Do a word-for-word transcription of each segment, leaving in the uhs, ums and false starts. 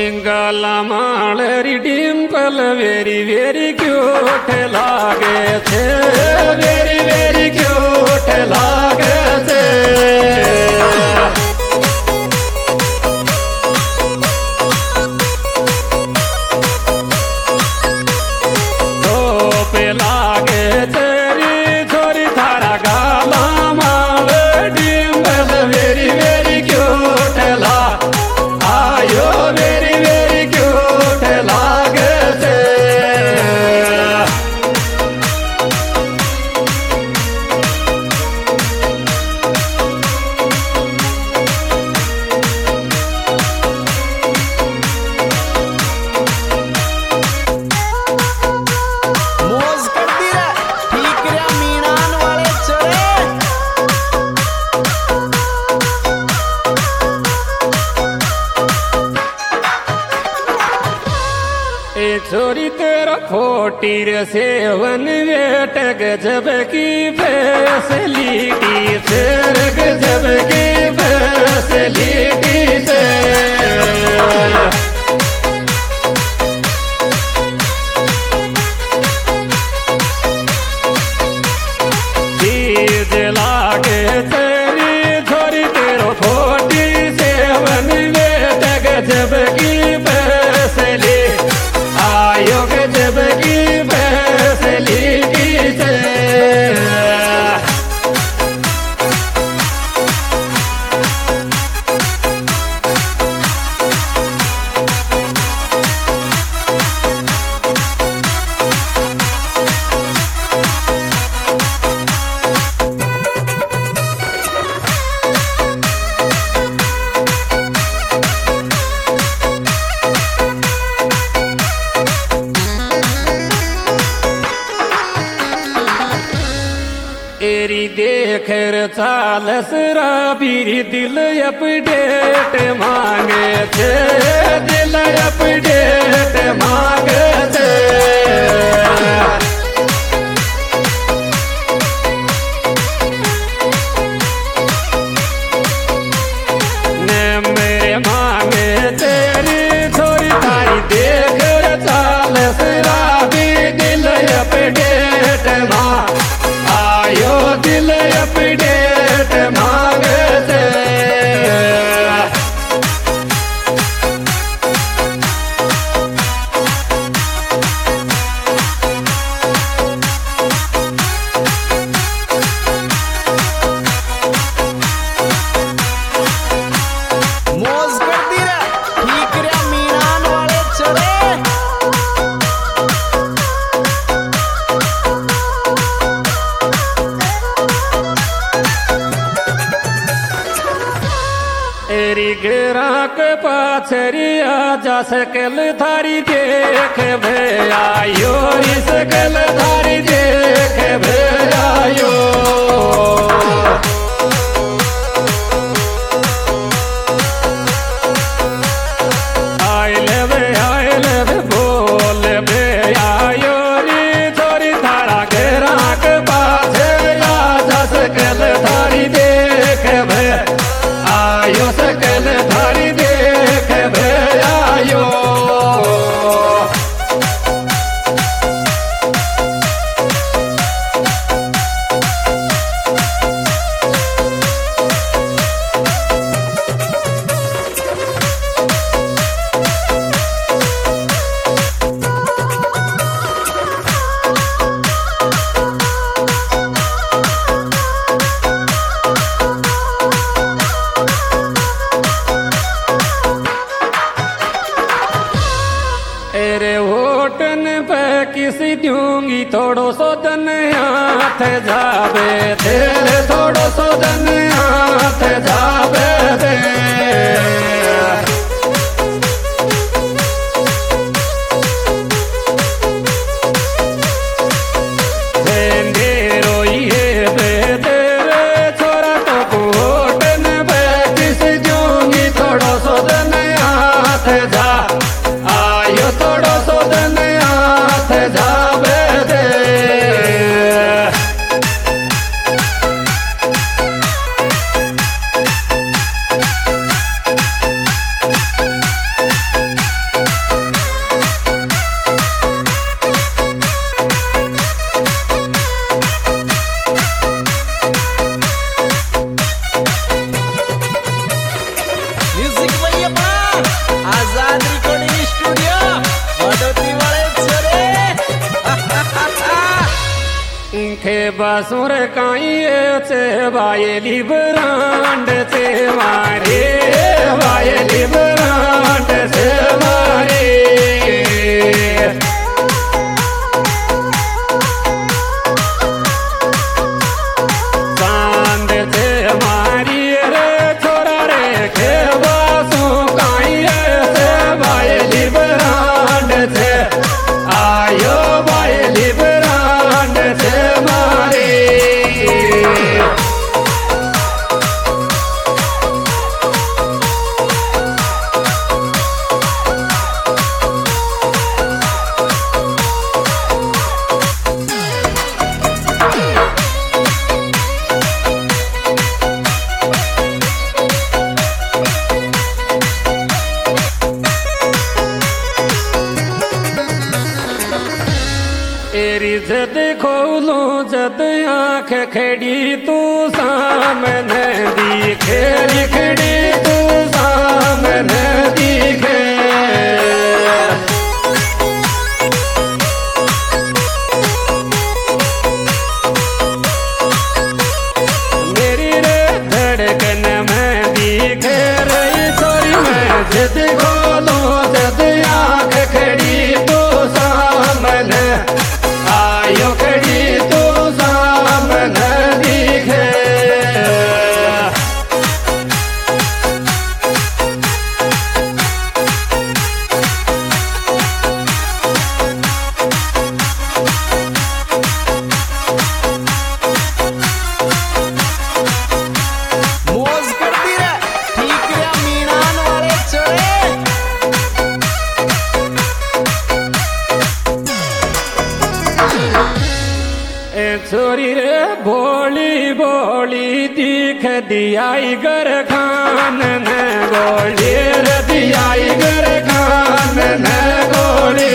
गला माळरी dimple very very cute लागे छे, वेरी वेरी क्यूट लागे छे। पे लागे तेरी छोरी थारा गाला माल डिम्पल वेरी वेरी क्यूट ला आयो वेरी वेरी क्यूट लागे छे। छोरी तेरा खोटी रे सेवन वेट गजब की फैसिलिटी से, गजब की फैसिलिटी से। चीज लागे तेरी छोरी तेरा खोटी सेवन वेट गजब की फैसिलिटी आयो गजब की फैसिलिटी से। तेरी देख चाल सराबी दिल अपडेट मांगे थे, दिल अपडेट मांगे थे। ने मेरे मांगे तेरी थोड़ी थारी देख चाल सराबी दिल अपडेट मांग आयो दिल अपडेट मांगे थे। मौज करती रे ठीक रे मीनान वाले चले। तेरी ग्राहक पाछरी आजा सकल थारी देख भैयायो, सकल थारी देख भैयायो। आई लेवे आई लेवे बोल भैयायो नी छोरी थारा ग्राहक पाछरी आजा सकल थारी देख भैया आयो सकल थारी देख भैयायो। तेरे होटन पे किसी दूंगी थोड़ो सो दन हाथ जावे, तेरे थोड़ो सो दन हाथ जावे दे। बासुर काई चे वायली ब्रांड चे मारे वायली ब्रांड चे मारे चांद चे मारी रे छोरा रे के बासु काई चे वायली ब्रांड चे आयो वायली ब्रांड चे मारे तेरी जद खोलू जद आँख खड़ी तू सामने दिखे खड़ी तू सामने दिखे मेरी रे धड़कन में दिखे रही छोरी मैं जद खोलू जद आँख खड़ी तू सामने आयो खड़ी तू सामने दिखे मौज करती रे ठीक रे मीनान वाले चढ़े ए छोरी रे भोली भोली दिख दियाई गर खान न गोली रे दियाई गर खान न गोली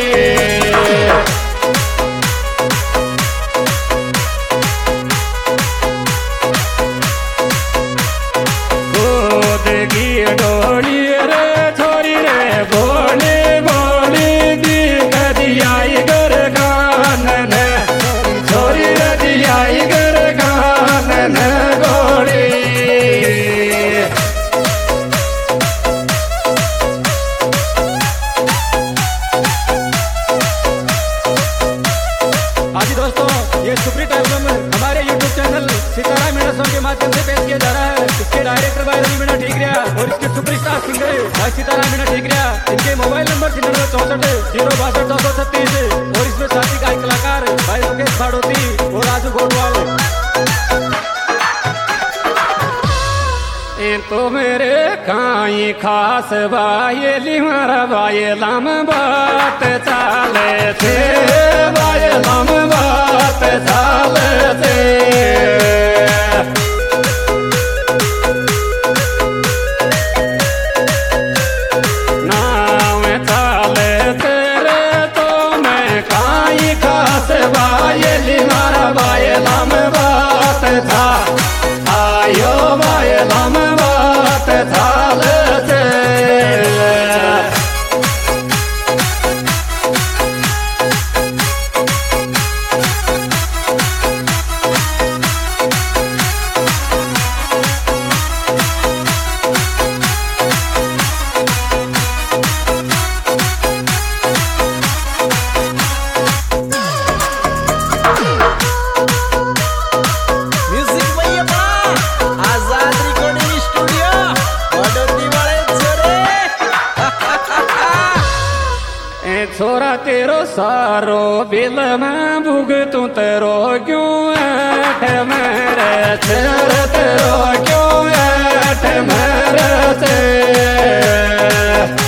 गोद की डोली रे छोरी रे भोली भोली दिख दियाई गर खान न छोरी रे दियाई गर खान न गोली हाँ जी दोस्तों, ये सुप्रीत एल्बम हमारे YouTube channel Sitaram Meena song के माध्यम से पेश किया जा रहा है। इसके डायरेक्टर भाई रवि मीणा ठीकरिया और इसके सुपरस्टार सिंगर भाई सीताराम मीणा ठीकरिया। इनके मोबाइल नंबर छियानवे चौसठ जीरो बासठ दो सौ छत्तीस और इसमें साथी गायक कलाकार भाई लोकेश भाड़ोती और राजू गोटवाल। ए तो मेरे काई खास बायली मारा बायलाम बात चाले थे बायलाम बात चाले थे नाम चाले तेरे तो मैं काई खास बायली मारा बायलाम बात था आयो बायलाम बात चालते म्यूजिक भैया बा आजाद रिकॉर्डिंग स्टूडियो बड़ोती वाले चढ़े ए छोरा तेरो सारो बिल में भुग तू तेरो क्यों ऐठ मेरे तेर तेरो क्यों ऐठ मेरे ते